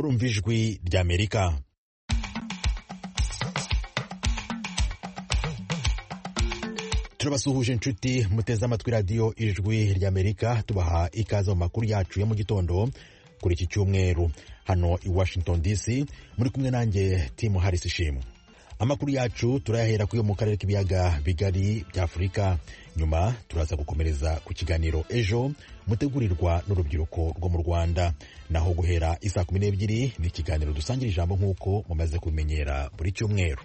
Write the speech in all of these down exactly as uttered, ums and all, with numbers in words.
murumva ijwi ry'Amerika. Turabasuhuje inshuti muteze amatwi radiyo ijwi ry'Amerika, tubaha ikaze mu makuru yacu ya mu gitondo kuri iki cyumweru hano i Washington D C. Muri kumwe nanjye Tim Harris Ishimwe. Amakuru yacu turayahera kuyo mu karere k'ibiyaga bigari bya Afurika, nyuma turaza gukomereza ku kiganiro ejo mutegurirwa n'urubyiruko rwo mu Rwanda, naho guhera isa kumi n'ebyiri ni ikiganiro dusangira ijambo nk'uko mumaze kumenyera buri cyumweru.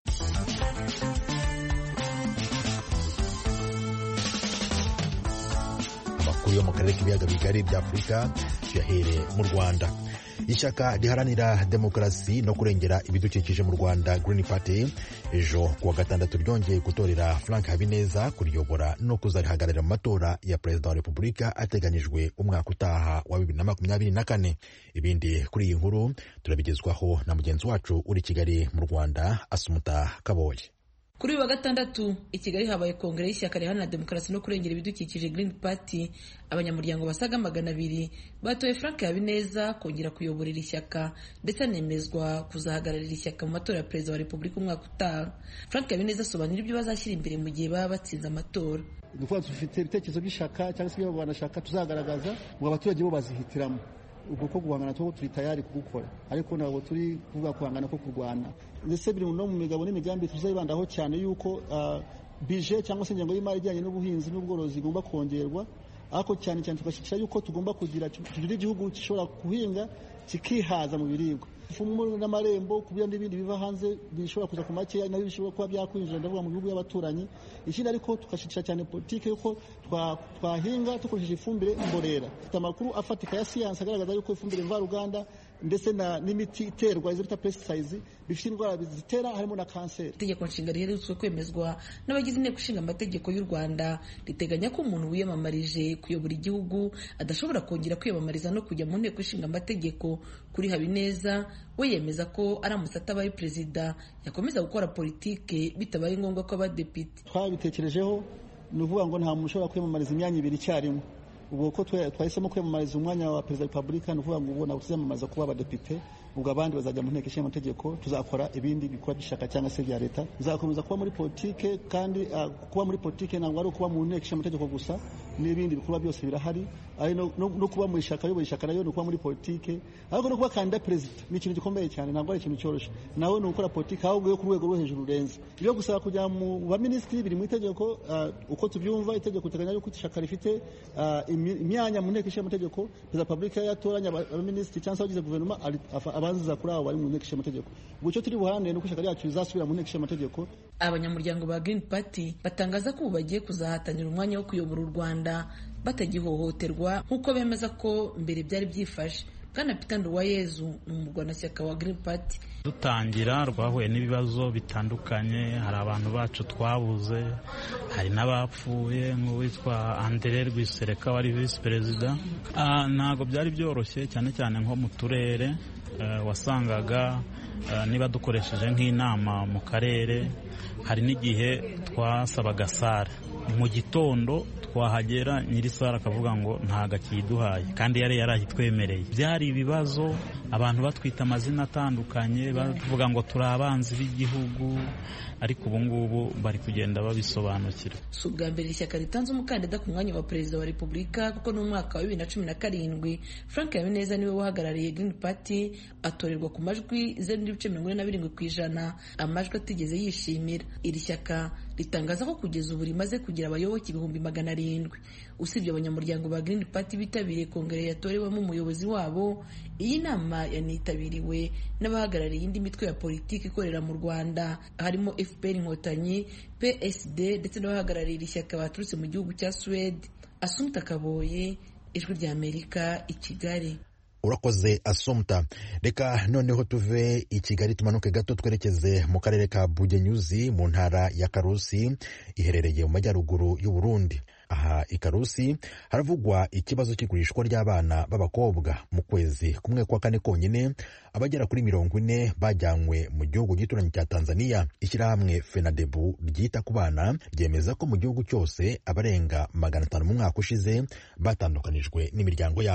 Amakuru yo mu karere k'ibiyaga bigari bya Afurika tuyahere mu Rwanda. Ishyaka riharanira demokarasi no kurengera ibidukikije mu Rwanda Green Party ejo kuwa gatandatu ryongeye gutorera Frank Habineza kuriyobora no kuzarihagararira mu matora ya Perezida wa Repubulika ateganyijwe umwaka utaha wa bibiri na makumyabiri na kane. Ibindi kuri iyi nkuru turabigezwaho na mugenzi wacu uri Kigali mu Rwanda Asumuta Kaboye. Kuri wa gatandatu i Kigali habaye kongere y'ishyaka riharanira demokarasi no kurengera ibidukikije Green Party. Abanyamuryango basaga magana abiri batoye Frank Habineza kongera kuyoborera ishyaka ndetse anemezwa kuzahagararira ishyaka mu matora ya Perezida wa Repubulika umwaka utaha. Frank Habineza asobanura ibyo bazashyira imbere mu gihe baba batsinze amatora. Dufite dufite ibitekerezo by'ishyaka cyangwa se ibyo banashaka tuzagaragaza ngo abaturage bo bazihitiramo. Ubwo ko guhangana to turi tayari kugukora, ariko ntabwo turi kuvuga guhangana ko kurwana. Ndetse biri no mu migabo n'imigambi tuzayibandaho cyane yuko uh, budget cyangwa se ingengo y'imari ijyanye n'ubuhinzi n'ubworozi igomba kongerwa, ariko cyane cyane tugashyikira yuko tugomba kugira tugira igihugu gishobora kuhinga kikihaza mu biribwa. Ifumu n'amarembo kubya n'ibindi biva hanze bishobora kuza ku makeya nabyo bishobora kuba byakwinjira ndavuga mu bihugu y'abaturanyi. Ikindi ariko tukashikira cyane politike yuko twahinga tukoresheje ifumbire mborera. Amakuru afatika ya siyansi agaragaza yuko ifumbire mvaruganda ndetse na n'imiti iterwa izo bita pesticides bifite indwara zitera harimo na kanseri. Itegeko nshinga riherutswe kwemezwa n'abagize inteko ishinga amategeko y'u Rwanda riteganya ko umuntu wiyamamarije kuyobora igihugu adashobora kongera kwiyamamariza no kujya mu nteko ishinga amategeko. Kuri Habineza we yemeza ko aramutse atabaye perezida yakomeza gukora politike bitabaye ngombwa ko abadepite. Twabitekerejeho ni uvuga ngo nta muntu ushobora kwiyamamariza imyanya ibiri icyarimwe. Ubwo ko twahisemo kwiyamamariza umwanya wa Perezida wa Repubulika ni uvuga ngo ubona tuziyamamaza kuba abadepite, ubwo abandi bazajya mu nteko ishinga amategeko, tuzakora ibindi bikorwa by'ishyaka cyangwa se bya leta. Tuzakomeza kuba muri politike, kandi uh, kuba muri politike ntabwo ari ukuba mu nteko ishinga amategeko gusa, n'ibindi bikorwa byose birahari, ari no, no, no kuba mu ishyaka yo ishyaka nayo no kuba muri politike, ariko no kuba kandida perezida ni ikintu gikomeye cyane, ntabwo ari ikintu cyoroshye. Naho no gukora politike ahubwo yo ku rwego rwo hejuru rurenze. Iyo gusaba kujya mu ba minisitiri biri mu itegeko, uh, uko tubyumva itegeko teganya yuko ishyaka rifite uh, imyanya mu nteko ishinga amategeko, Perezida wa Repubulika yatoranya abaminisitiri cyangwa se abagize guverinoma abanziza kuri abo bari mu nteko ishinga amategeko. Ubwo cyo turi buhane nuko ishyaka ryacu rizasubira mu nteko ishinga amategeko. Abanyamuryango ba Green Party batangaza ko bagiye kuzahatanira umwanya wo kuyobora u Rwanda batagihohoterwa nk'uko bemeza ko mbere byari byifashe. Kana Peter Nduwayezu ni umurwanashyaka wa Green Party. Dutangira rwahuye n'ibibazo bitandukanye, hari abantu bacu twabuze, hari n'abapfuye nk'uwitwa Andre Rwisereka wari vice perezida. Uh, ntago byari byoroshye cyane cyane nko mu turere, uh, wasangaga uh, niba dukoresheje nk'inama mu karere, hari n'igihe twasabaga sare mu gitondo twahagera nyirisara akavuga ngo ntaga kiduhaye kandi yari yarahitwemereye. Byari ibibazo, abantu batwita amazina atandukanye bavuga ngo turi abanzi b'igihugu, ariko ubu ngubu bari kugenda babisobanukira. Si ubwa mbere ishyaka ritanze umukandida ku mwanya wa Perezida wa Repubulika, kuko no mu mwaka wa bibiri na cumi na karindwi Frank Habineza niwe wahagarariye Green Party atorerwa ku majwi zeru n'ibice mirongo ine na birindwi ku ijana, amajwi atigeze yishimira. Iri shyaka ritangaza ko kugeza ubu rimaze kugira abayoboke ibihumbi magana arindwi. Usibye abanyamuryango ba Green Party bitabiriye kongere yatorewemo umuyobozi wabo, iyi nama yanitabiriwe n'abahagarariye indi mitwe ya politiki ikorera mu Rwanda, harimo F P R Inkotanyi, P S D ndetse n'abahagarariye iri shyaka baturutse mu gihugu cya Sweden. Asumta Kaboye, Ijwi ry'Amerika, i Kigali. Urakoze Asumta. Reka noneho tuve i Kigali tumanuke gato twerekeze mu karere ka Bugenyuzi mu ntara ya Karusi iherereye mu majyaruguru y'u Burundi. Aha i Karusi haravugwa ikibazo cy'igurishwa ry'abana b'abakobwa. Mu kwezi kumwe kwa kane konyine abagera kuri mirongo ine bajyanywe mu gihugu gituranye cya Tanzania. Ishyirahamwe Fenadebu ryita ku bana ryemeza ko mu gihugu cyose abarenga magana atanu mu mwaka ushize batandukanijwe n'imiryango yabo.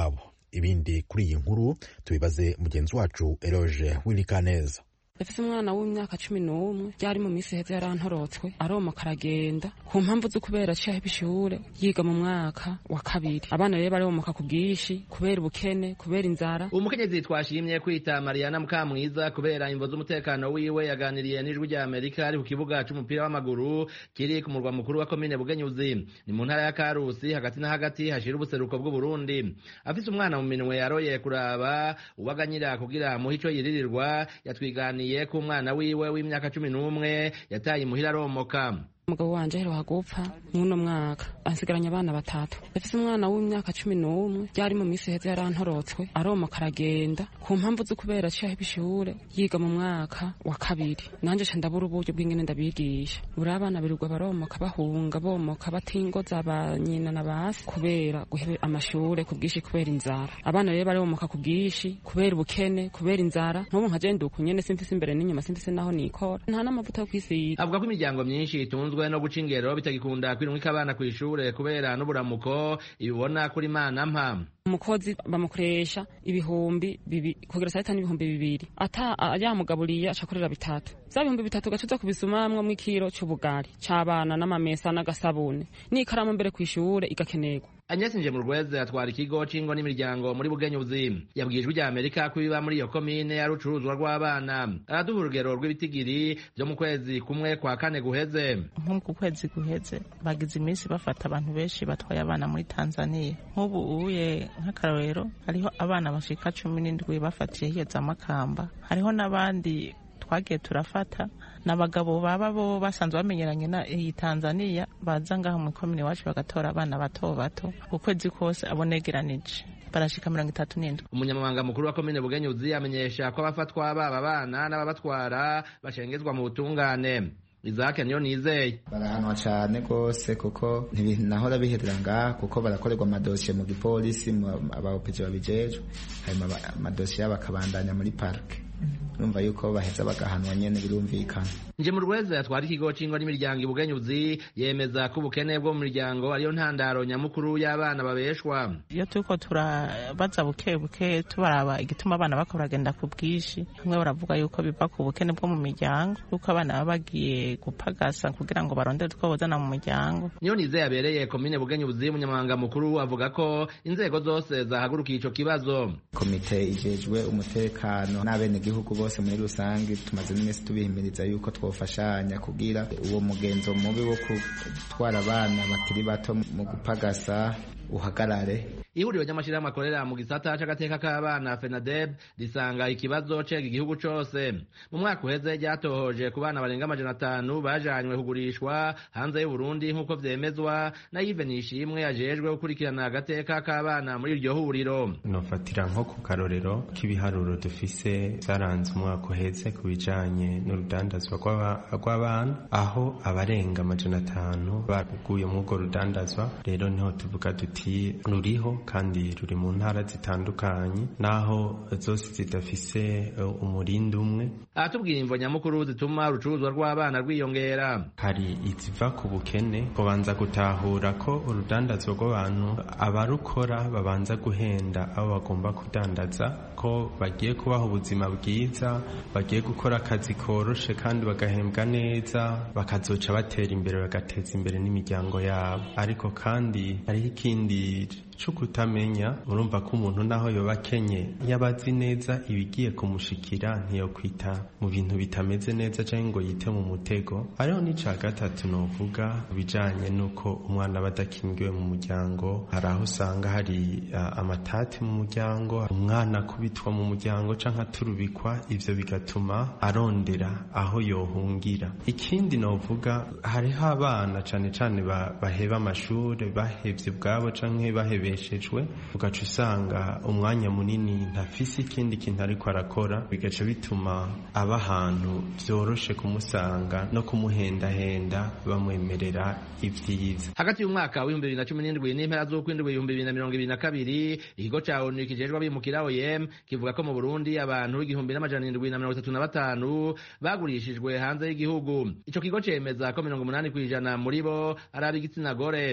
ibindi kuri iyi nkuru tubibaze mugenzi wacu Eloge Wilikaneza. Efise umwana w'imyaka cumi n'umwe byari mu minsi heza yarantorotswe aromoka aragenda ku mpamvu zo kubera aciye ibishure yiga mu mwaka wa kabiri. Abana rero baromoka ku bwishi kubera ubukene kubera inzara. Umukenyezi twashimye kwita Mariana Mukamwiza kubera imvo z'umutekano wiwe yaganiriye n'ijwi rya Amerika ari ku kibuga c'umupira w'amaguru kiri ku murwa mukuru wa komine Bugenyuzi ni mu ntara ya Karusi hagati na hagati hashira ubuseruko bw'u Burundi. Afise umwana mu minwe yaroye kuraba uwaganyira kugira mu hico yiririrwa yatwiganiye ku mwana wiwe w'imyaka cumi n'umwe yataye imuhira aromoka. Umugabo wanje aheruka gupfa muno mwaka ansigaranye abana batatu. Afise umwana w'imyaka cumi n'umwe byari mu minsi heza yarantorotswe aromoka aragenda ku mpamvu zo kubera aciye ibishure yiga mu mwaka wa kabiri. Nanje ca ndabura uburyo bw'ingene ndabigisha. Buri abana birirwa baromoka bahunga bomoka batingoza abanyina na basi kubera guhebe amashure ku bwishi kubera inzara. Abana rero baromoka ku bwishi kubera ubukene kubera inzara. Nkubu nka je ndukunyene simfise imbere n'inyuma simfise naho nikora. Nta n'amavuta yo kwisiga. Avuga ko imiryango myinshi itunzwe no guca ingero bitagikunda kwirumika abana kw'ishure kubera n'uburamuko ibibona kuri Mana mpa. Umukozi bamukoresha ibihumbi bibi kugira saa tanu ibihumbi bibiri ata yamugaburiye acakorera bitatu za bihumbi bitatu gacuza kubisumamwe mu ikiro c'ubugari c'abana n'amamesa n'agasabune n'ikaramu mbere kw'ishure igakenerwa. Agnes Njemurweze atwara ikigo c'ingo n'imiryango muri Bugenyuzi yabwijwe rya Amerika ko biba muri iyo komine ari ucuruzwa rw'abana. Araduha urugero rw'ibitigiri byo mu kwezi kumwe kwa kane guheze. Nko ku kwezi guheze bagize iminsi bafata abantu benshi batwaye abana muri Tanzania. Nk'ubu uye nk'akarorero hariho abana bashika cumi n'indwi bafatiye hiyo za Makamba. Hariho n'abandi twagiye turafata n'abagabo baba bo basanzwe bamenyeranye na iyi Tanzania baza ngaho mu komine wacu bagatora abana bato bato ukwezi kose abonegeranije barashika mirongo itatu n'indwi. Umunyamabanga mukuru wa komine Bugenyuzi amenyesha ko abafatwa baba bana n'ababatwara bashengezwa mu butungane. Izake niyo nizeye barahanwa cyane gose kuko ntibinahora biheranga kuko barakorerwa amadosiye mu gipolisi abaopezi babijejwe hanyuma amadosiye y'abakabandanya muri parke. Numva yuko baheza bagahanwa nyene birumvikana. Njemurweze yatwara ikigo c'ingo n'imiryango Bugenyuzi yemeza ko ubukene bwo mu miryango ariyo ntandaro nyamukuru y'abana babeshwa. Iyo turiko turabaza buke buke tubaraba igituma abana bakora bagenda ku bwishi hamwe baravuga yuko biva ku bukene bwo mu miryango kuko abana baba bagiye gupagasa kugira ngo barondere two bozana mu muryango. Niyo nizeye yabereye komine Bugenyuzi umunyamabanga mukuru avuga ko inzego zose zahagurukiye ico kibazo. Komite ijejwe umutekano n'abene gihugu bose muri rusange tumaze n'imisi tubihimiriza yuko twofashanya kugira uwo mugenzo mubi wo gutwara abana bakiri bato mu gupagasa uhagarare. Ihuriro ry'amashirahamwe akorera mu gisata c'agateka k'abana FENADEB risanga ikibazo cega igihugu cose. Mu mwaka uheze ryatohoje ku bana barenga amajana atanu bajanywe kugurishwa hanze y'u Burundi nk'uko vyemezwa na Yves Nishimwe ajejwe gukurikirana agateka k'abana muri iryo huriro. Nofatira nko ku karorero k'ibiharuro dufise zaranze umwaka uheze ku bijanye n'urudandazwa rw'abana aho abarenga amajana atanu baguye mu urwo rudandazwa. Rero niho tuvuga duti ruriho kandi ruri mu ntara zitandukanye naho zose zidafise umurindi umwe. Atubwira imvo nyamukuru zituma urucuruzwa rw'abana rwiyongera. Hari iziva ku bukene kubanza gutahura ko urudandazwa rw'abantu abarukora babanza guhenda abo bagomba kudandaza ko bagiye kubaho ubuzima bwiza bagiye gukora akazi koroshe kandi bagahembwa neza bakazoca batera imbere bagateza imbere n'imiryango yabo. Ariko kandi hariho ikindi cyo kutamenya urumva ko umuntu naho yoba akenye yabazi neza ibigiye kumushikira ntiyo kwita mu bintu bitameze neza cyangwa ngo yite mu mutego. Hariho n'ica gatatu novuga bijanye nuko umwana badakingiwe mu muryango. Hari aho usanga hari uh, amatati mu muryango umwana kubitwa mu muryango canke aturubikwa ivyo bigatuma arondera aho yohungira. Ikindi novuga hariho abana cane cane baheba amashure bahevye bwabo canke bahebe beshejwe ugaca usanga umwanya munini ntafise ikindi kintu ariko arakora bigaca bituma aba ahantu vyoroshe kumusanga no kumuhendahenda bamwemerera ivyiza. Hagati y'umwaka w'ibihumbi bibiri na cumi n'indwi n'impera z'ukwindwi ibihumbi bibiri na mirongo ibiri na kabiri ikigo ca O N U kijejwe abimukira O I M kivuga ko mu Burundi abantu igihumbi n'amajana indwi na mirongo itatu na batanu bagurishijwe hanze y'igihugu. Ico kigo cemeza ko mirongo umunani kw'ijana muri bo ari ab'igitsina gore.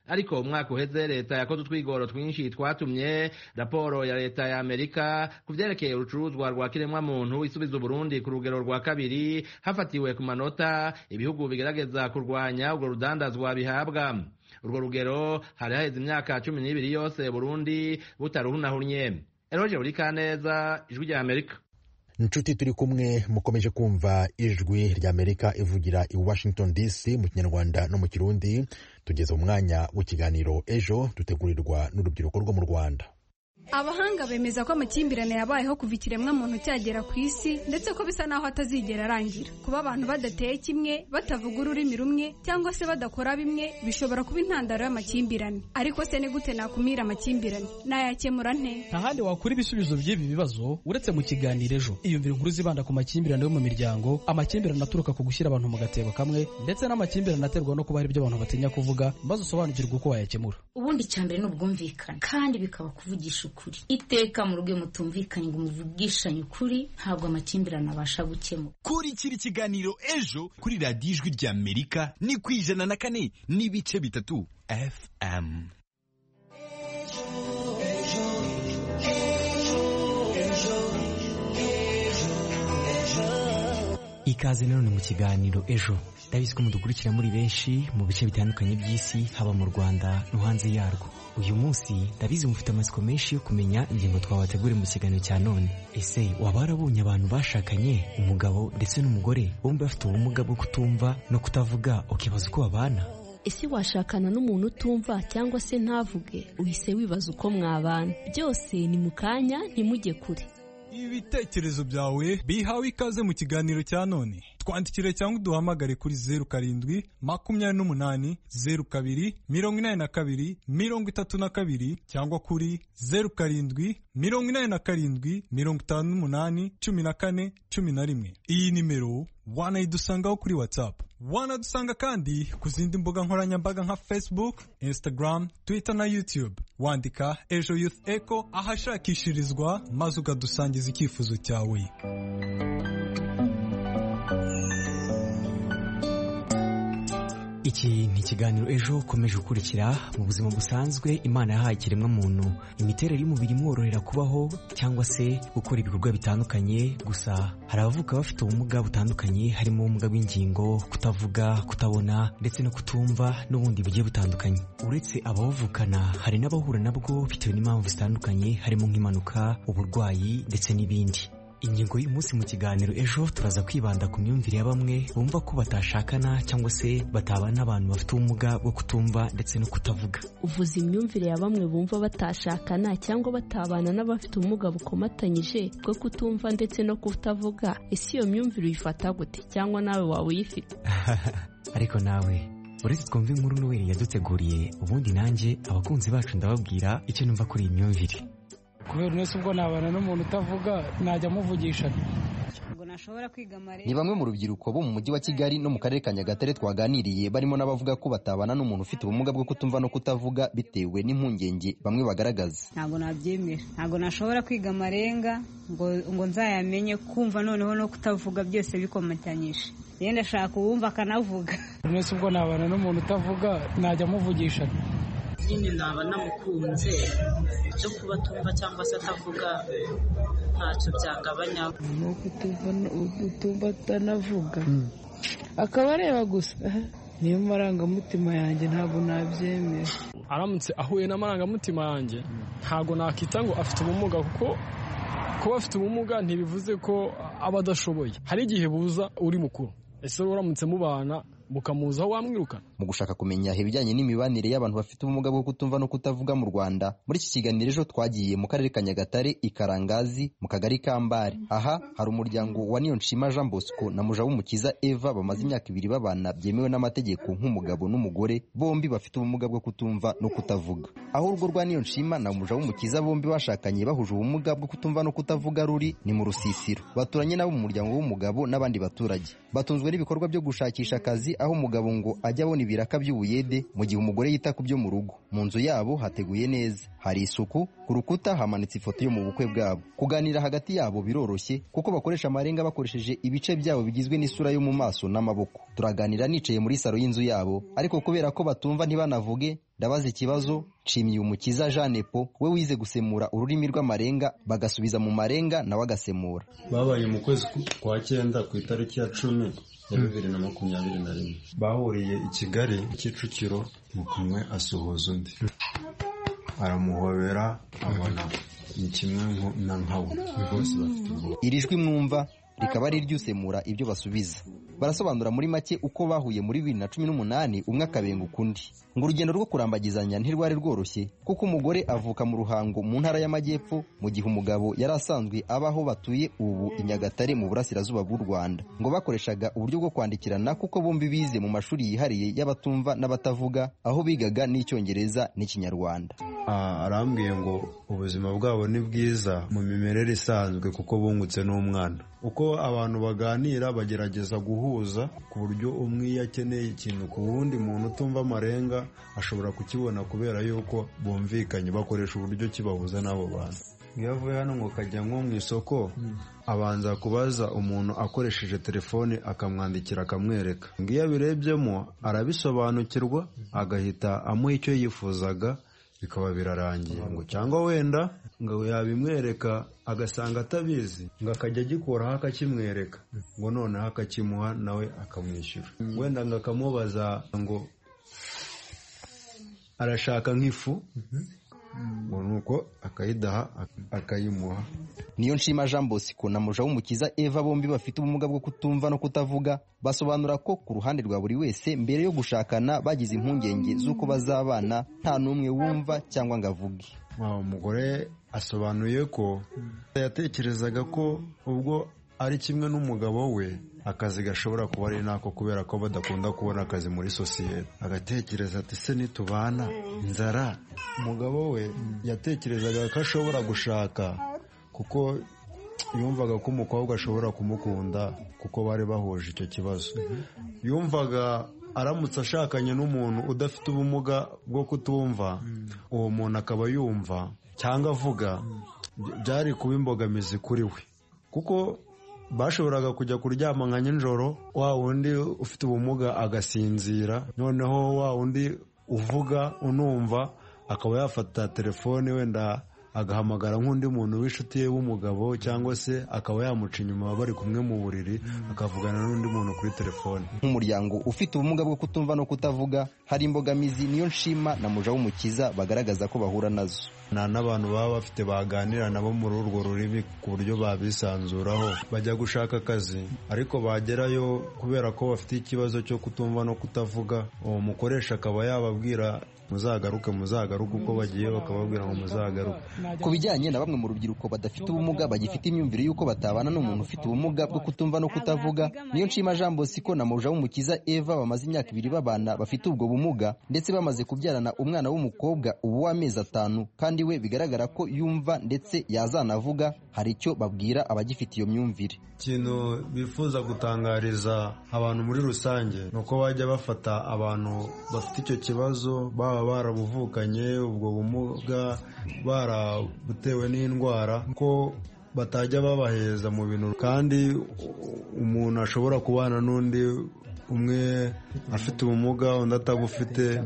ariko umwaka uheze leta yakoze utwigoro twinshi twatumye raporo ya leta ya Amerika ku vyerekeye urucuruzwa rwa kiremwa muntu isubiza Burundi ku rugero rwa kabiri hafatiwe ku manota ibihugu bigerageza kurwanya urwo rudandazwa bihabwa. Urwo rugero hari haheze imyaka cumi n'ibiri yose Burundi butaruhunahunye. Eroje Urikaneza, Ijwi rya Amerika. Inshuti turi kumwe mukomeje kumva Ijwi rya Amerika ivugira i Washington D C mu Kinyarwanda no mu Kirundi. Tugeze mu mwanya w'ikiganiro Ejo dutegurirwa n'urubyiruko rwo mu Rwanda. Abahanga bemeza ko amakimbirane yabayeho kuva ikiremwa muntu cyagera ku isi ndetse ko bisa naho atazigera arangira. Kuba abantu badateye kimwe, batavuga ururimi rumwe cyangwa se badakora bimwe bishobora kuba intandaro y'amakimbirane. Ariko se ni gute nakumira amakimbirane? Nayakemura nte? Nta handi wakura ibisubizo by'ibi bibazo uretse mu kiganiro Ejo. Iyumvira inkuru zibanda ku makimbirane yo mu miryango, amakimbirane aturuka ku gushyira abantu mu gatebo kamwe ndetse n'amakimbirane aterwa no kuba hari ibyo abantu batinya kuvuga, maze usobanukirwe uko wayakemura. Ubundi cyambere no bwumvikana kandi bikaba kuvugisha ukuri. Iteka mu rugo mutumvikanye ngo muvugishanye ukuri ntabwo amakimbirane abasha gukemura. Kuri kiri kiganiro Ejo kuri radiyo Ijwi rya Amerika ni kwijana na kane n'ibice bitatu F M. Ikaze none mu kiganiro Ejo. Ndabizi ko mudukurikira muri benshi mu bice bitandukanye by'isi, haba mu Rwanda no hanze yarwo. Uyu munsi ndabizi mufite amatsiko menshi yo kumenya ingingo twabateguriye mu kiganiro cya none. Ese waba warabonye abantu bashakanye, umugabo ndetse n'umugore bombi bafite ubumuga bwo kutumva no kutavuga, ukibaza uko babana? Ese washakana n'umuntu utumva cyangwa se ntavuge, uhise wibaza uko mwabana? Byose ni mu kanya, ntimujye kure. Ibitekerezo byawe bihawe ikaze mu kiganiro cya none. Twandikire cyangwa uduhamagare kuri zeru karindwi makumyabiri n'umunani zeru kabiri mirongo inani na kabiri mirongo itatu na kabiri cyangwa kuri zeru karindwi mirongo inani na karindwi mirongo itanu n'umunani cumi na kane cumi na rimwe. Iyi nimero wanayidusangaho kuri WhatsApp. Wanadusanga kandi ku zindi mbuga nkoranyambaga nka Facebook, Instagram, Twitter na YouTube. Wandika Ejo Youth Echo ahashakishirizwa maze ukadusangiza icyifuzo cyawe. Iki ni ikiganiro Ejo ukomeje gukurikira. Mu buzima busanzwe Imana yahaye ikiremwa muntu imiterere y'umubiri imworohera kubaho cyangwa se gukora ibikorwa bitandukanye. Gusa hari abavuka bafite ubumuga butandukanye, harimo ubumuga bw'ingingo, kutavuga, kutabona ndetse no kutumva n'ubundi bugiye butandukanye. Uretse abawuvukana hari n'abahura nabwo bitewe n'impamvu zitandukanye, harimo nk'impanuka, uburwayi ndetse n'ibindi. Ingingo y'umunsi mu kiganiro Ejo turaza kwibanda ku myumvire ya bamwe bumva ko batashakana cyangwa se batabana n'abantu bafite ubumuga bwo kutumva ndetse no kutavuga. Uvuze imyumvire ya bamwe bumva batashakana cyangwa batabana n'abafite ubumuga bukomatanyije bwo kutumva ndetse no kutavuga. Ese iyo myumvire uyifata gute cyangwa nawe wawe uyifite? Ariko nawe uretse twumva inkuru Noel yaduteguriye, ubundi nanjye abakunzi bacu ndababwira icyo numva kuri iyi myumvire. Kubera nese ubwo nabana n'umuntu utavuga najya muvugisha. Ni bamwe mu rubyiruko bo mu mujyi wa Kigali no mu karere ka Nyagatare twaganiriye, barimo n'abavuga ko batabana n'umuntu ufite ubumuga bwo kutumva no kutavuga bitewe n'impungenge bamwe bagaragaza. Ntabwo nabyemera, ntabwo nashobora kwiga amarenga ngo ngo nzayamenye, kumva noneho no kutavuga byose bikomatanyije. Yenda shaka uwumva akanavuga. Nese ubwo nabana n'umuntu utavuga najya muvugisha. Nyine naba namukunze cyo kuba tumva cyangwa se atavuga ntacyo byagabanya. Nuko utumva atanavuga akaba areba gusa, niyo marangamutima yanjye ntabwo nabyemera. Aramutse ahuye n'amarangamutima yanjye ntabwo nakita ngo afite ubumuga, kuko kuba afite ubumuga ntibivuze ko aba adashoboye. Hari igihe buza uri mukuru, ese uramutse mubana bukamuza wamwirukana. Mu gushaka kumenya ibijyanye n'imibanire y'abantu bafite ubumuga bwo kutumva no kutavuga mu Rwanda, muri iki kiganiro Ejo twagiye mu karere ka Nyagatare, i Karangazi, mu kagari ka Mbare. Aha hari umuryango wa Niyonshima Jean Bosco na Mujawumukiza Eva bamaze imyaka ibiri babana byemewe n'amategeko nk'umugabo n'umugore, bombi bafite ubumuga bwo kutumva no kutavuga. Aho urugo rwa Niyonshima na Mujawumukiza bombi bashakanye bahuje ubumuga bwo kutumva no kutavuga ruri ni mu Rusisiro. Baturanye nabo mu muryango w'umugabo n'abandi baturage. Batunzwe n'ibikorwa byo gushakisha akazi, aho umugabo ngo ajya abona ibiraka by'ubuyede mu gihe umugore yita ku byo mu rugo. Mu nzu yabo hateguye neza, hari isuku, ku rukuta hamanitse ifoto yo mu bukwe bwabo. Kuganira hagati yabo biroroshye kuko bakoresha amarenga bakoresheje ibice byabo bigizwe n'isura yo mu maso n'amaboko. Turaganira nicaye muri saro y'inzu yabo, ariko kubera ko batumva ntibanavuge Ndabaza ikibazo nshimiye umukiza Jeanne Paul we wize gusemura ururimi rw'amarenga bagasubiza mu marenga nawe agasemura. Babaye mu kwezi kwa cyenda ku itariki ya cumi ya bibiri na makumyabiri na rimwe bahuriye i Kigali Kicukiro, mu kumwe asuhuza undi aramuhobera abona ni kimwe na nkawe bose bafite ubwo. Iri jwi mwumva rikaba ari iry'usemura ibyo basubiza. Barasobanura muri make uko bahuye muri bibiri na cumi n'umunani umwe akabenga ukundi. Ngo urugendo rwo kurambagizanya ntirwari rworoshye kuko umugore avuka mu Ruhango mu ntara y'Amajyepfo mu gihe umugabo yari asanzwe abaho batuye ubu i Nyagatare mu burasirazuba bw'u Rwanda. Ngo bakoreshaga uburyo bwo kwandikirana kuko bombi bize mu mashuri yihariye y'abatumva n'abatavuga aho bigaga n'icyongereza n'ikinyarwanda. Arambwiye ngo ubuzima bwabo ni bwiza mu mimerere isanzwe kuko bungutse n'umwana. Uko abantu baganira bagerageza guhuza ku buryo umwe iyo akeneye ikintu ku wundi muntu utumva amarenga ashobora kukibona kubera yuko bumvikanye, bakoresha uburyo kibahuza n'abo bantu. Iyo avuye hano ngo kajya nko mu isoko abanza kubaza umuntu akoresheje telefone akamwandikira akamwereka. Iyo abirebyemo arabisobanukirwa agahita amuha icyo yifuzaga bikaba birarangiye. Ngo cyangwa wenda ngo yabimwereka agasanga atabizi ngo akajya agikoraho akakimwereka ngo noneho akakimuha nawe akamwishyura. Wenda ngo akamubaza ngo arashaka nk'ifu ngo nuko akayidaha akayimuha. Niyonshima Jean Bosco na Mujawumukiza Eva bombi bafite ubumuga bwo kutumva no kutavuga basobanura ko ku ruhande rwa buri wese mbere yo gushakana bagize impungenge z'uko bazabana nta n'umwe wumva cyangwa ngo avuge. Umugore asobanuye ko yatekerezaga ko ubwo ari kimwe n'umugabo we akazi gashobora kuba ari nako kubera ko badakunda kubona akazi muri sosiyete. Agatekereza ati se nitubana inzara. Umugabo we yatekerezaga ko ashobora gushaka kuko yumvaga ko umukobwa ashobora kumukunda kuko bari bahuje icyo kibazo. Yumvaga aramutse ashakanye n'umuntu udafite ubumuga bwo kutumva uwo muntu akaba yumva cyangwa avuga byari kuba imbogamizi kuri we kuko bashoboraga kujya kuryama nka nijoro wa wundi ufite ubumuga agasinzira, noneho wa wundi uvuga unumva akaba yafata telefone wenda agahamagara nk'undi muntu w'inshuti ye w'umugabo cyangwa se akaba yamuca inyuma bari kumwe mu buriri akavugana n'undi muntu kuri telefone. Nk'umuryango ufite ubumuga bwo kutumva no kutavuga hari imbogamizi Niyonshima na Mujawumukiza bagaragaza ko bahura nazo. Nta n'abantu baba bafite baganira nabo muri urwo rurimi ku buryo babisanzuraho. Bajya gushaka akazi ariko bagerayo kubera ko bafite ikibazo cyo kutumva no kutavuga, uwo mukoresha akaba yababwira muzagaruke muzagaruke uko bagiye bakababwira ngo muzagaruke. Ku bijyanye na bamwe mu rubyiruko badafite ubumuga bagifite imyumvire y'uko batabana n'umuntu ufite ubumuga bwo kutumva no kutavuga, Niyonshima Jean Bosco na Mujawumukiza Eva bamaze imyaka ibiri babana bafite ubwo bumuga ndetse bamaze kubyarana umwana w'umukobwa ubu w'amezi atanu kandi we bigaragara ko yumva ndetse yazanavuga. Hari icyo babwira abagifite iyo myumvire. Ikintu bifuza gutangariza abantu muri rusange ni uko bajya bafata abantu bafite icyo kibazo baba barabuvukanye ubwo bumuga barabutewe n'indwara ko batajya babaheza mu bintu kandi umuntu ashobora kubana n'undi umwe afite ubumuga undi atabufite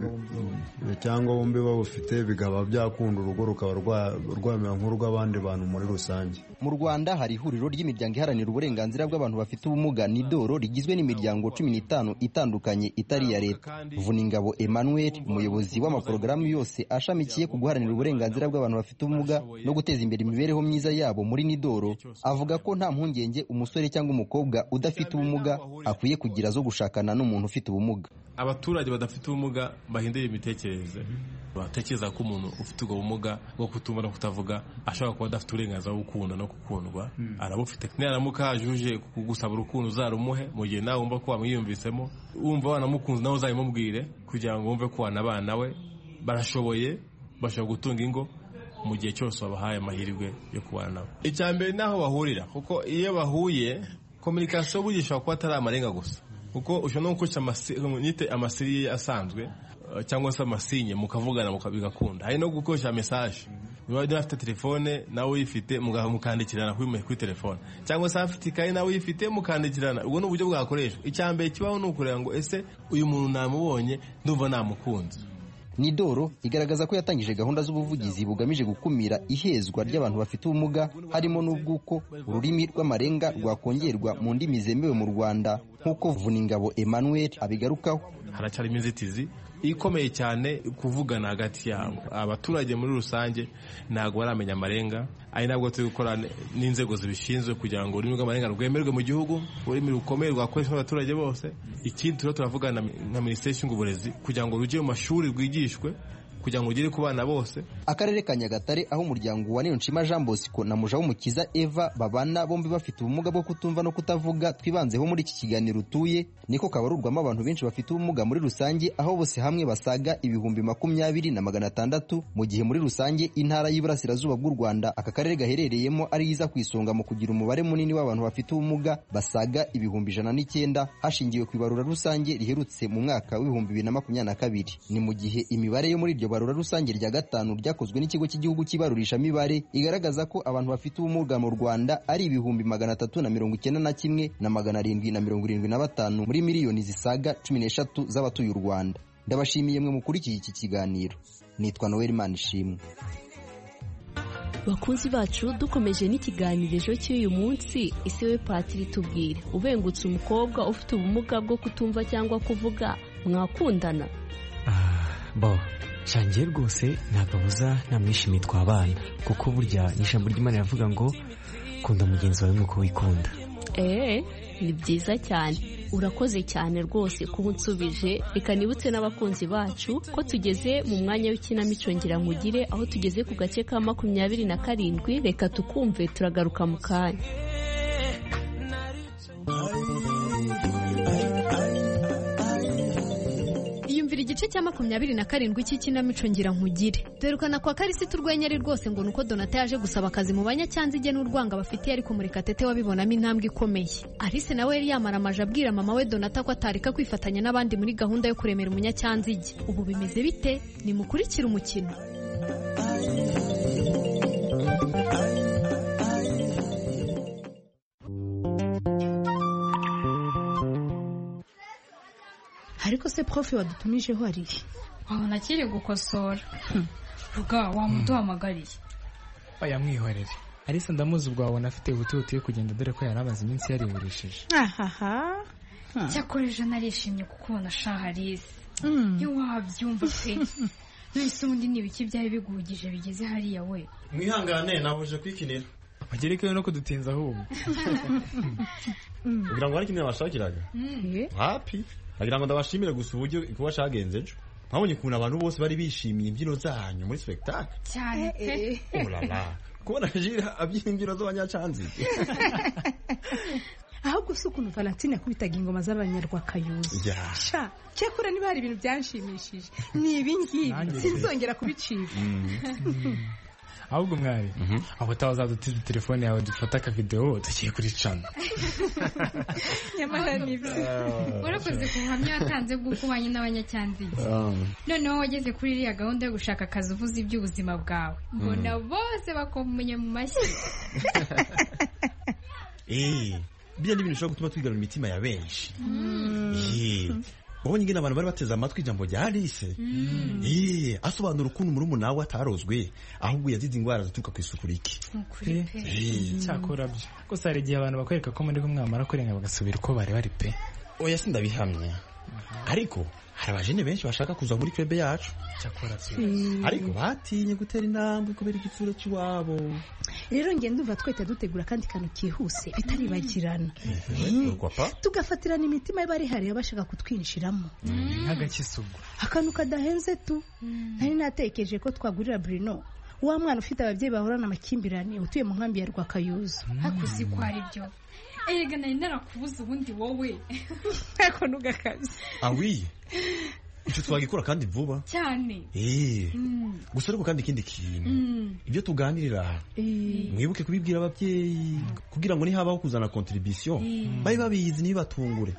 cyangwa bombi babufite bikaba byakunda urugo rukaba rwamera nk'urw'abandi bantu muri rusange. Mu Rwanda hari ihuriro ry'imiryango iharanira uburenganzira bw'abantu bafite ubumuga NIDORO rigizwe n'imiryango cumi n'itanu itandukanye itari iya leta. Vuningabo Emmanuel umuyobozi w'amaporogaramu yose ashamikiye ku guharanira uburenganzira bw'abantu bafite ubumuga no guteza imbere imibereho myiza yabo muri NIDORO avuga ko nta mpungenge umusore cyangwa umukobwa udafite ubumuga akwiye kugira zo gushakana n'umuntu ufite ubumuga. Abaturage badafite ubumuga bahindura imitekerereze, batekereza ko umuntu ufite ubwo bumuga bwo kutumva no kutavuga ashobora kuba adafite uburenganzira bwo gukunda no gukundwa. hmm. Arabufite. Naramuka ajuje kugusaba urukundo uzarumuhe mu gihe nawe wumva ko wamwiyumvisemo, wumva wanamukunze nawe uzabimubwire kugira ngo wumve ko wanabana we barashoboye, bashobora gutunga ingo mu gihe cyose wabahaye amahirwe yo kubana nabo. Icya mbere naho bahurira kuko iyo bahuye communication bugisha kuba atari amarenga gusa kuko ushobora no gukoresha amasiri amasiri asanzwe cyangwa se amasinye mukavugana mukabigakunda. Hari no gukoresha message. Niba afite telefone nawe uyifite mukandikirana kuri telefone cyangwa se afite ikayi nawe uyifite mukandikirana. Ubwo ni uburyo bwakoreshwa. Icya mbere kibaho ni ukureba ngo ese uyu muntu namubonye ndumva namukunze. Nidoro igaragaza ko yatangije gahunda z'ubuvugizi bugamije gukumira ihezwa ry'abantu bafite ubumuga harimo n'ubwuko ururimi rw'amarenga rwakongerwa mu ndimi zemewe mu Rwanda nk'uko Vuningabo Emmanuel abigarukaho. Haracyarimo inzitizi ikomeye cyane kuvugana hagati yabo. Abaturage muri rusange ntabwo baramenya amarenga, ari nabwo turi gukora n'inzego zibishinzwe kugira ngo ururimi rw'amarenga rwemerwe mu gihugu, ururimi rukomeye rwakoreshwa n'abaturage bose. Ikindi turiho turavugana na Minisiteri ishinzwe uburezi kugira ngo rujye mu mashuri rwigishwe kugira ngo ugere ku bana bose. Akarere ka Nyagatare aho umuryango wa Niyonshima Jean Bosco na Mujawumukiza Eva babana bombi bafite ubumuga bwo kutumva no kutavuga twibanzeho muri iki kiganiro utuye, niko kabarurwamo abantu benshi bafite ubumuga muri rusange, aho bose hamwe basaga ibihumbi makumyabiri na magana atandatu, mu gihe muri rusange intara y'Iburasirazuba bw'u Rwanda aka karere gaherereyemo ari iza ku isonga mu kugira umubare munini w'abantu bafite ubumuga basaga ibihumbi ijana n'icyenda hashingiwe ku ibarura rusange riherutse mu mwaka w'ibihumbi bibiri na makumyabiri na kabiri. Ni mu gihe imibare yo muri iryo barura rusange rya gatanu ryakozwe n'ikigo cy'igihugu cy'ibarurisha mibare igaragaza ko abantu bafite ubumuga mu Rwanda ari ibihumbi magana atatu na mirongo icyenda na kimwe na magana arindwi na mirongo irindwi na batanu muri miliyoni zisaga cumi n'eshatu z'abatuye u Rwanda. Ndabashimiye mwe mukurikiye iki kiganiro. Nitwa Noel Manishimwe. Bakunzi bacu, dukomeje n'ikiganiro ejo cy'uyu munsi. Ese we Patiri tubwire, ubengutse umukobwa ufite ubumuga bwo kutumva cyangwa kuvuga mwakundana? bo shangiye rwose nagabuza namwishimiye twabana, kuko burya ni ijambo ry'Imana yavuga ngo kunda mugenzi wawe nk'uko wikunda. Eh, ni byiza cyane. Urakoze cyane rwose kuba unsubije. Reka nibutse n'abakunzi bacu ko tugeze mu mwanya w'ikinamico ngira nkugire, aho tugeze ku gace ka makumyabiri na karindwi. Reka tukumve, turagaruka mu kanya. Igice cya makumyabiri na karindwi cy'ikinamico ngira nkugire. Derukana kwa Karisita urwenya ari rwose ngo nuko Donata yaje gusaba akazi mu banyacyanzige n'urwanga bafitiye, ariko Murekatete wabibonamo intambwe ikomeye. Alice nawe yari yamara amaje abwira mama we Donata ko atarika kwifatanya n'abandi muri gahunda yo kuremera umunyacyanzige. Ubu bimeze bite? Nimukurikire umukino. Ariko se prof wadutumijeho ari aho nakiri gukosora. Ruga wamuduhamagariye. Oya mwihorere. Alice ndamuzi ubwo wabona afite ubututu yo kugenda, dore ko yarabaze iminsi yariburishije. Ahaha. Cyakoreje narishimye kukubona shaha Alice. Yo wabyumva pe. Nese undi nibiki byari biguhugije bigeze hariya we. Mwihangane nabuje kwikinira. Bagereke no kudutinza ahubwo. Ugira ngo arikinira bashakiraga. Happy. Agira ngo ndabashimire gusa uburyo kuba shagenze ejo. Nkabonye ukuntu abantu bose bari bishimiye imbyino zanyu muri spectacle. Cyane pe. Oh la la. Kubona jira abyina imbyino z'abanyacanzige. Ahubwo se ukuntu Valentine yakubitaga ingoma z'abanyarwakayuzi. Sha, cyakora niba hari ibintu byanshimishije. Ni ibi ngibi. Sinzongera kubicira. Ahubwo mwari aho tawazadutiza telefone yawe dufata ka video tugiye kuri channel. Nyamara nibyo. Warakoze kuhamya watanze bw'ukubanye n'abanyacyanzige. Noneho wageze kuri iriya gahunda yo gushaka akazi uvuze iby'ubuzima bwawe. Mbona bose bakomenye mu mashyi. Eh, bya n'ibintu bishobora gutuma twigarura imitima ya benshi. Eh. Ubonye ingene abantu bari bateze amatwi ijambo rya Alice. Eh, asobanura ukuntu murumuna we atarozwe, ahubwo yazize ingwara zituruka ku isuku rike. Cyakora byo. Gusa hari igihe abantu bakwereka ko muri kumwamara kurenga bagasubira uko bari bari pe. Oya sindabihamya. Ariko hari abajene benshi bashaka kuza muri club yacu. Cyakora byo. Ariko batinye gutera intambwe kubera igitsuro cy'iwabo. Rero nge ndumva twete dutegura kandi kantu kihuse bitaribagirana. Tugafatirana imitima y'abari hari abashaka kutwinshiramo. Nk'agakisugo. Akantu kadahenze tu. Nari natekereje ko twagurira Bruno, wa mwana ufite ababyeyi bahorana amakimbirane utuye mu nkambi ya Rwakayuzi. Hakuzi ko ari byo. Erega nari narakubuza ubundi wowe. Ako nugakazi. Awi. Icyo twagikora kandi vuba cyane. Eh. Gusa ariko kandi ikindi kintu. Ibyo tuganirira. Mwibuke kubibwira ababyeyi kugira ngo ni habaho kuzana contribution. Bayi babizi ni batungure.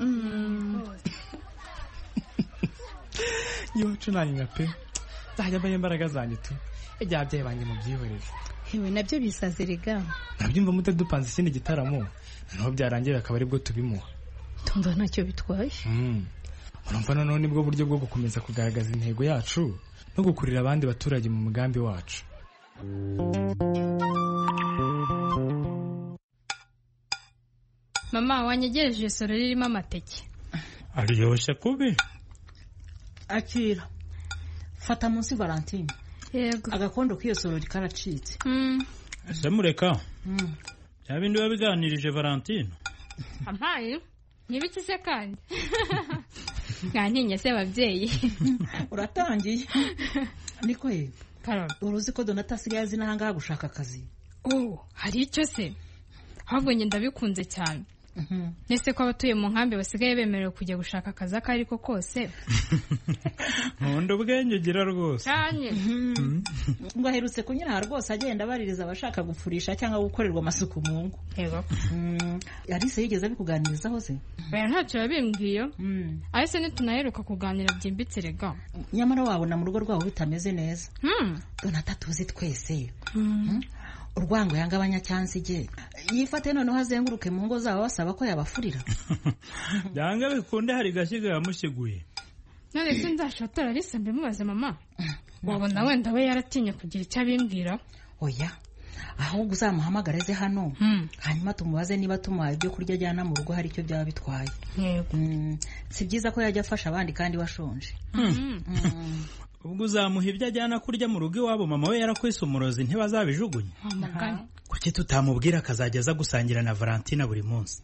Yo cunanya pe. Zajya baye imbaraga zanjye tu. Ejya ababyeyi banjye mu byihoreze. Hewe nabyo bisaze rega. Nabyumva mute dupanze ikindi gitaramo. Naho byarangira akaba ari bwo tubimuha. Tumva ntacyo bitwaye. Mm. Urumva noneho nibwo buryo bwo gukomeza kugaragaza intego yacu no gukurira abandi baturage mu mugambi wacu. Mama wanyegereje isoro ririmo amateke. Aryoshye kubi. Akira. Fata munsi Valentine. Yego. Agakondo k'iyo soro rikaracitse. Mm. Ese mureka. Mm. Ya bindi wabiganirije Valentine. Ampaye. Nibiki se kandi? Ngantinya se abavyeyi. Uratangiye. Niko ye. Uruzi ko Donata asigaye azi n'ahangaha gushaka akazi. Oh, hari icyo se? Ahubwo njye ndabikunze cyane. Nese ko abatuye mu nkambi basigaye bemerewe kujya gushaka akazi akari ko kose. Nkunda ubwenge ugira rwose. Cyane. Ngo aherutse kunyura rwose agenda baririza abashaka gupfurisha cyangwa gukorerwa amasuku mu ngo. Yego. Yarise yigeze bikuganirizaho se? Oya ntacyo yabimbwiye. Ahise nitunaheruka kuganira byimbitse rega. Nyamara wabona mu rugo rwabo bitameze neza. Donata tuzi twese. Urwango yanga abanyacyansige yifate noneho azenguruke mu ngo zabo basaba ko yabafurira. Yanga bikunde hari gashyiga yamushiguye. None se nzashotora Alice mbimubaze mama. Wabona wenda we yaratinye kugira icyo abimbwira. Oya. Ahubwo uzamuhamagareze hano. Hanyuma tumubaze niba tumuhaye ibyo kurya ajyana mu rugo hari icyo byaba bitwaye. Yego. Si byiza ko yajya afasha abandi kandi washonje. Ubwo uzamuha ibyo ajyana kurya mu rugo iwabo mama we yarakwise umurozi ntibazabijugunya. Kuki tutamubwira akazageza gusangira na Valentina buri munsi?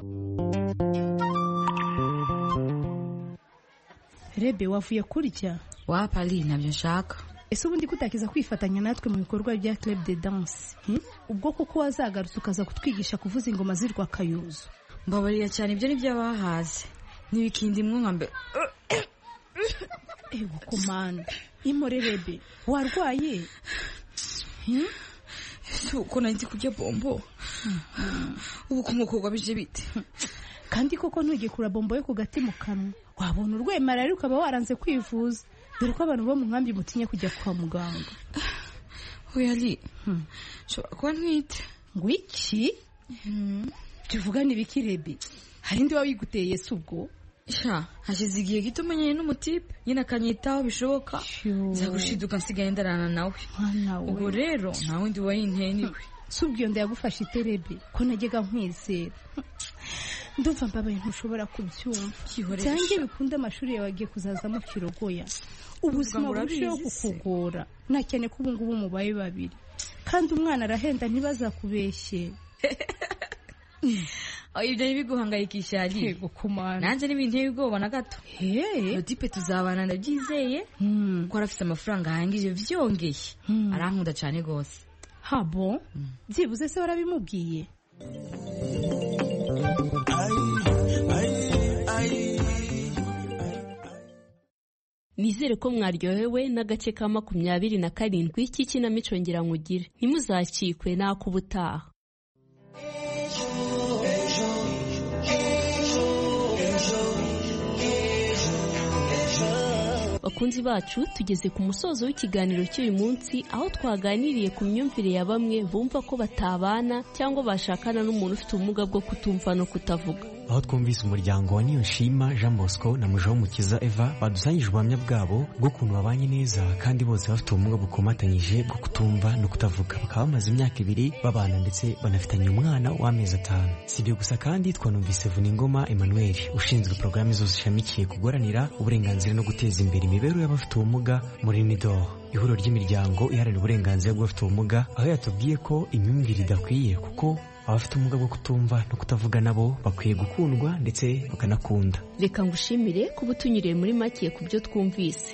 Rebe wavuye kurya? Wapali nabyo nshaka. Ese ubundi kutakiza kwifatanya natwe mu bikorwa bya Club de Danse? Hmm? Ubwo kuko wazagarutse ukaza kutwigisha kuvuza ingoma zirwa kayuzo. Mbabarira cyane ibyo nibyo bahaze. Nibikindi mwe nkambe. Ego komanda. Imorerebe. Warwaye? Hmm? Uko nanzi kujya bombo. Ubu kumukogwa bije bite? Kandi koko ntujye kura bombo yo ku gati mu kanwa. Wabona urwemara ari ukaba waranze kwivuza. Dore ko abantu bo mu nkambi mutinye kujya kwa muganga. Oyali. Shobora kuba ntwite. Ngo iki? Tuvuga nibikirebe. Hari ndi wabiguteye Yesu ubwo? Sha, hashize igihe gito menyeye n'umutipe nyina akanyitaho bishoboka. Nzagushiduka nsigaye ndarana nawe. Ubwo rero nta wundi wayinteye niwe. Subwiyo ndayagufasha iterebe ko najyaga nkwizera. Ndumva mbabaye ntushobora kubyumva. Cyange bikunda amashuri yawe agiye kuzazamo kirogoya. Ubuzima burusheho kukugora. Nakene ko ubu ngubu mubaye babiri. Kandi umwana arahenda ntibazakubeshye. Oya ibyo biguhangayikisha ari. Yego kumana. Nanje n'ibinteye ubwoba na gato. He. Tipe tuzabana ndabyizeye. Ko arafite amafaranga ahangije vyongeye. Arankunda cyane gose. Habo. Byibuze se warabimubwiye? Nizere ko mwaryohewe n'agace ka makumyabiri na karindwi k'ikinamico ngira nkugire. Ntimuzacikwe nakubutaha. Bakunzi bacu tugeze ku musozo w'ikiganiro cy'uyu munsi aho twaganiriye ku myumvire ya bamwe bumva ko batabana cyangwa bashakana n'umuntu ufite ubumuga bwo kutumva no kutavuga. Aho twumvise umuryango wa Niyonshima Jean Bosco na Mujawamukiza Eva badusangije ubuhamya bwabo bw'ukuntu babanye neza kandi bose bafite ubumuga bukomatanyije bwo kutumva no kutavuga. Bakaba bamaze imyaka ibiri babana ndetse banafitanye umwana w'amezi atanu. Si ibyo gusa kandi twanumvise Vuningoma Emmanuel ushinzwe porogaramu zose zishamikiye kuguranira uburenganzira no guteza imbere imibereho y'abafite ubumuga muri Nidor, ihuriro ry'imiryango iharanira uburenganzira bw'abafite ubumuga, aho yatubwiye ko imyumvire idakwiye kuko abafite ubumuga bwo kutumva no kutavuga nabo bakwiye gukundwa ndetse bakanakunda. Reka ngushimire kuba utunyuriye muri make ku byo twumvise.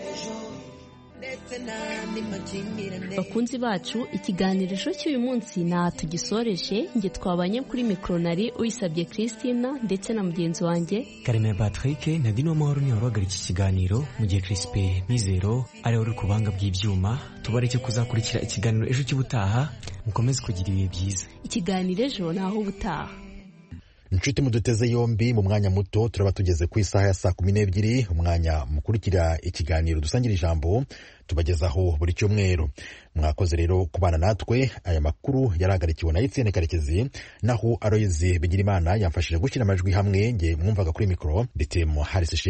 Bakunzi bacu ikiganiro cy'uyu munsi na tugisoreje nge twabanye kuri mikronari uyisabye Christina ndetse na mugenzi wanjye Kareme Patrick na Dino Mahoro ni waraga iki kiganiro mu gihe Crispe Mizero ari uri kubanga bw'ibyuma. Tubareke kuzakurikira ikiganiro ejo cy'ubutaha, mukomeze kugira ibihe byiza. Ikiganiro ejo naho ubutaha. Inshuti muduteze yombi mu mwanya muto turaba tugeze ku isaha ya saa kumi n'ebyiri, umwanya mukurikira ikiganiro dusangira ijambo tubagezaho buri cyumweru. Mwakoze rero kubana natwe. Aya makuru yaragarikiwe na Etienne Karekezi, naho Aloyizi Bigirimana yamfashije gushyira amajwi hamwe nge mwumvaga kuri mikoro ndetse mu Harris